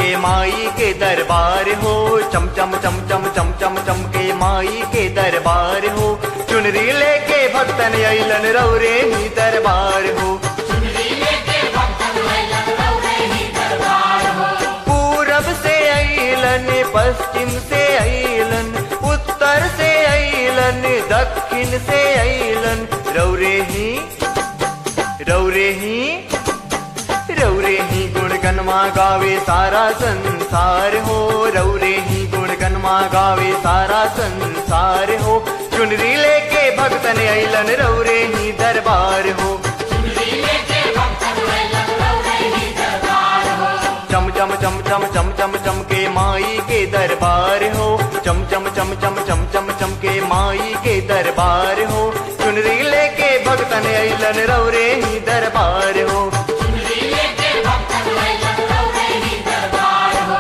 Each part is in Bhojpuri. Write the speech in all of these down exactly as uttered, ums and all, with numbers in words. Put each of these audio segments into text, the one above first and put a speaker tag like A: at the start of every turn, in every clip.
A: के माई के दरबार हो, चम चम चम चम चम चम चम के माई के दरबार हो। चुनरी लेके भक्तन अइलन रौरे ही दरबार हो,
B: चुनरी लेके भक्तन अइलन रौरे ही दरबार हो।
A: पूरब से अइलन, पश्चिम से अइलन, उत्तर से अइलन, दक्षिण से अइलन रौरे ही रौरे ही रौरे ही गुणगनमा गावे सारा संसार हो, रौरे ही गुणगनमा गावे सारा संसार हो। चुनरी लेके भक्तन अइलन रौरे ही दरबार हो,
B: चुनरी लेके भक्तन अइलन रौरे ही दरबार हो।
A: चम चम चम चम चम चम चम के माई के दरबार हो, चम चम चम चम चम चम चम के माई के दरबार हो। चुनरी लेके भक्तन अइलन रौरे ही दरबार हो,
B: चुनरी लेके भक्तन अइलन रौरे ही दरबार हो।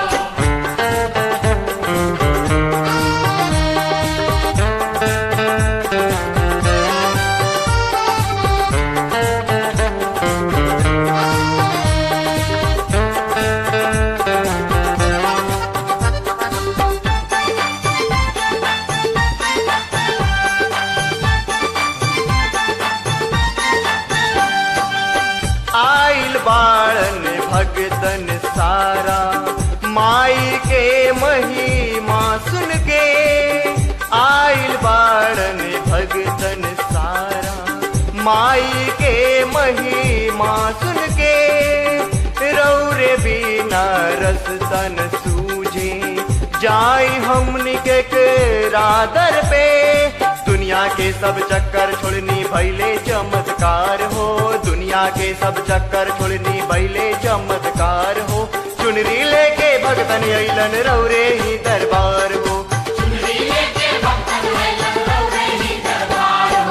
A: आइल बाळन भगतन सारा माई के महिमा सुन के, आइल बाळन भगतन सारा माई के महिमा सुन के। रौरे बिना रस तन सूझे जाई हमनी के रादर पे, दुनिया के सब चक्कर छोड़नी भैले चमत्कार हो, दुनिया के सब चक्कर छोड़नी भैले चमत्कार हो। चुनरी लेके भक्तन अइलन रौरे ही दरबार हो,
B: चुनरी लेके भक्तन अइलन रौरे ही दरबार हो।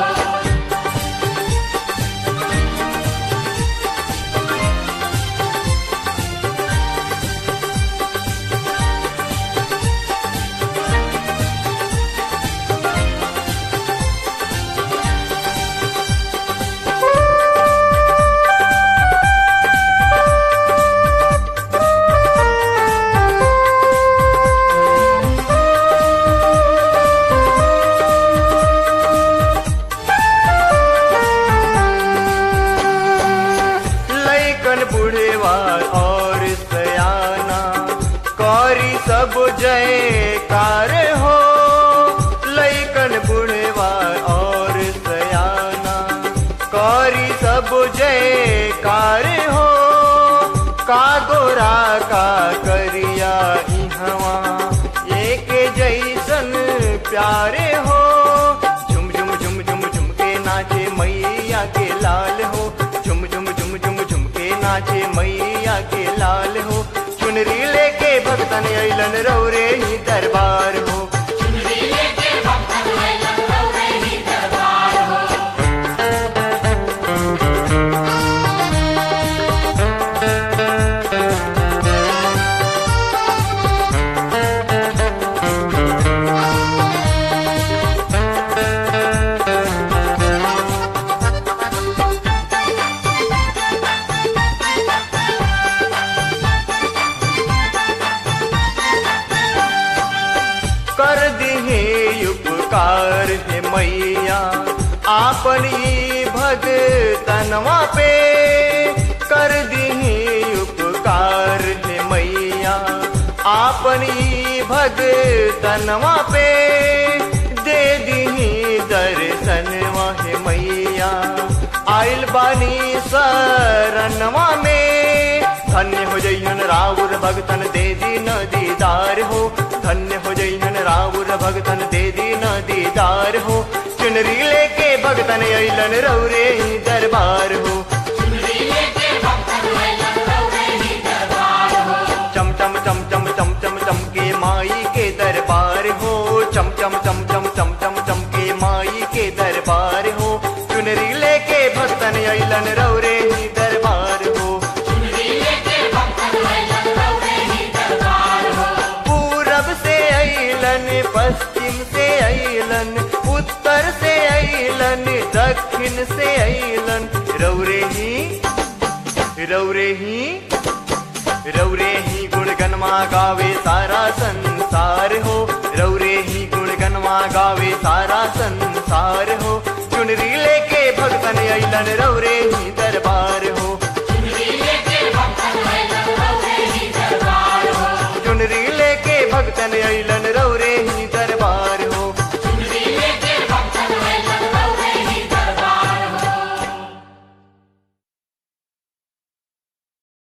A: और सयाना कौरी सब जयकार हो, लैकन बुढ़वा और सयाना कौरी सब जयकार हो। का गोरा का करिया इहवा एक जैसन प्यारे हो, झुम झुम झुम झुम झुम के नाचे मैया के लाल हो, झुम झुम झुम झुम झुम के नाचे मैया के लाल हो। चुनरी लेके भक्तन अइलन रौरे ही दरबार हो,
B: चुनरी लेके भक्तन अइलन रौरे ही दरबार हो।
A: कर दिहे उपकार हे मैया आपनी भगतनवा पे, कर दिहे उपकार हे मैया आपनी भगतनवा पे। दे दिही दर्शनवा हे मैया आइल बानी शरणवा में, धन्य हो जइहन राउर भगतन दे दी न दीदार हो, धन्य हो जइहन राउर भगतन दे दी न दीदार हो। चुनरी लेके भगतन अइलन रौरे ही दरबार हो,
B: चुनरी लेके भक्तन अइलन रौरे ही दरबार हो।
A: चम चम चम चम चम चम चम के माई के दरबार हो, चम चम चम चम चम चम चम के माई के दरबार हो। चुनरी लेके भगतन अइलन रौरे ही दरबार हो,
B: चुनरी लेके भक्तन अइलन रौरे ही दरबार हो।
A: पूरब से अइलन, पश्चिम से अइलन, उत्तर से अइलन, दक्षिण से अइलन रौरे ही रौरे ही रौरे ही गुण गुणगनमा गावे सारा संसार हो, रौरे ही गुणगनमा गावे सारा संसार हो। चुनरी लेके भगतन अइलन रौरे ही दरबार हो,
B: चुनरी लेके भक्तन अइलन रौरे ही दरबार हो।
A: चुनरी लेके भगतन अइलन